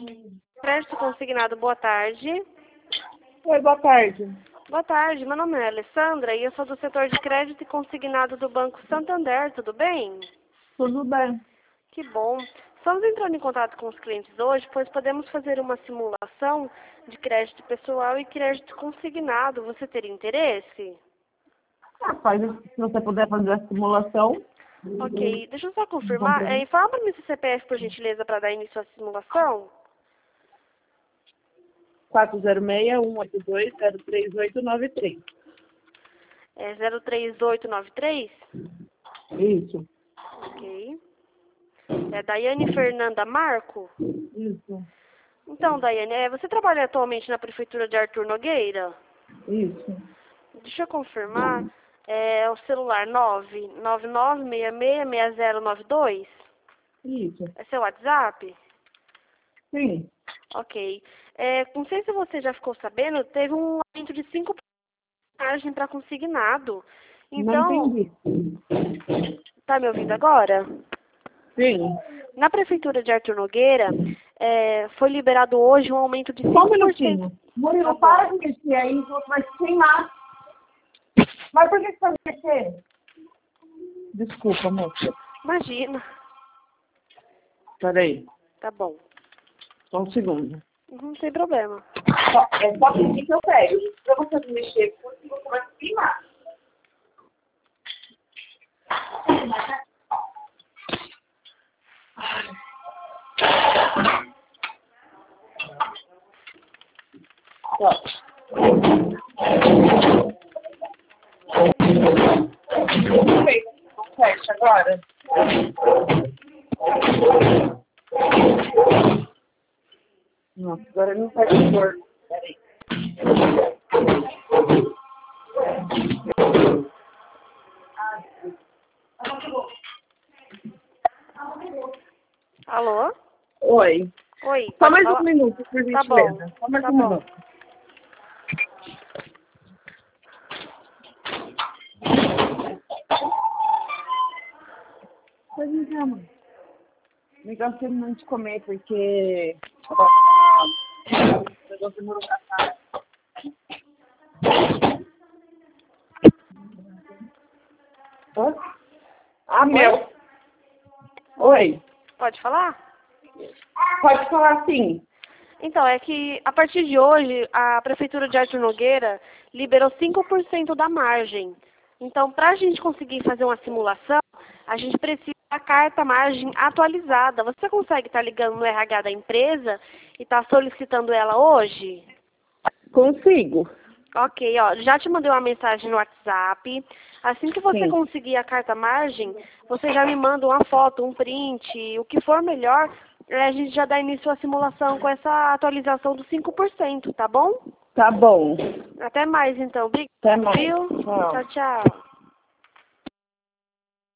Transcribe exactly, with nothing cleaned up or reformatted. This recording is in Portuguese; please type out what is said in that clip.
Crédito consignado, boa tarde. Oi, boa tarde. Boa tarde, meu nome é Alessandra e eu sou do setor de crédito e consignado do Banco Santander, tudo bem? Tudo bem. Que bom. Estamos entrando em contato com os clientes hoje, pois podemos fazer uma simulação de crédito pessoal e crédito consignado. Você teria interesse? Rapaz, se você puder fazer a simulação. Ok, deixa eu só confirmar. É, informa para mim seu C P F, por gentileza, para dar início à simulação. quatro zero seis, um oito dois, zero três oito nove três. É zero três oito nove três? Isso. Ok. É Daiane Fernanda Marco? Isso. Então, Daiane, é, você trabalha atualmente na Prefeitura de Artur Nogueira? Isso. Deixa eu confirmar. É o celular nove nove nove seis seis seis zero nove dois? Isso. É seu WhatsApp? Sim. Ok. É, não sei se você já ficou sabendo, teve um aumento de cinco por cento para consignado. Não Então, entendi. tá me ouvindo agora? Sim. Na Prefeitura de Artur Nogueira, é, foi liberado hoje um aumento de Só um cinco por cento. minutinho. Murilo, Tá bom. para de mexer aí, vai se queimar. Mas por que você tá mexendo? Desculpa, moça. Imagina. Peraí, Tá bom. só um segundo. Não tem problema. Só, é só pedir que eu pego. Pra você mexer, porque você vai se queimar. Ó. Fecha agora. Nossa, agora não faz cor. Peraí. Alô? Oi. Oi, Só pode mais falar? um minuto, por Tá bom, gentileza. Só mais tá um bom. minuto. Pode entrar, mãe. O negócio é terminando de comer, porque o negócio demorou pra cá. Hã? Ah, meu. Oi. Pode falar? Pode falar sim. Então, é que a partir de hoje, a Prefeitura de Artur Nogueira liberou cinco por cento da margem. Então, para a gente conseguir fazer uma simulação, a gente precisa da carta margem atualizada. Você consegue estar ligando no R H da empresa e estar solicitando ela hoje? Consigo. Ok, ó, já te mandei uma mensagem no WhatsApp. Assim que você Sim. conseguir a carta margem, você já me manda uma foto, um print, o que for melhor, eh, a gente já dá início à simulação com essa atualização dos cinco por cento, tá bom? Tá bom. Até mais então. Obrigada, Até mais. viu? Tchau. Tchau, tchau.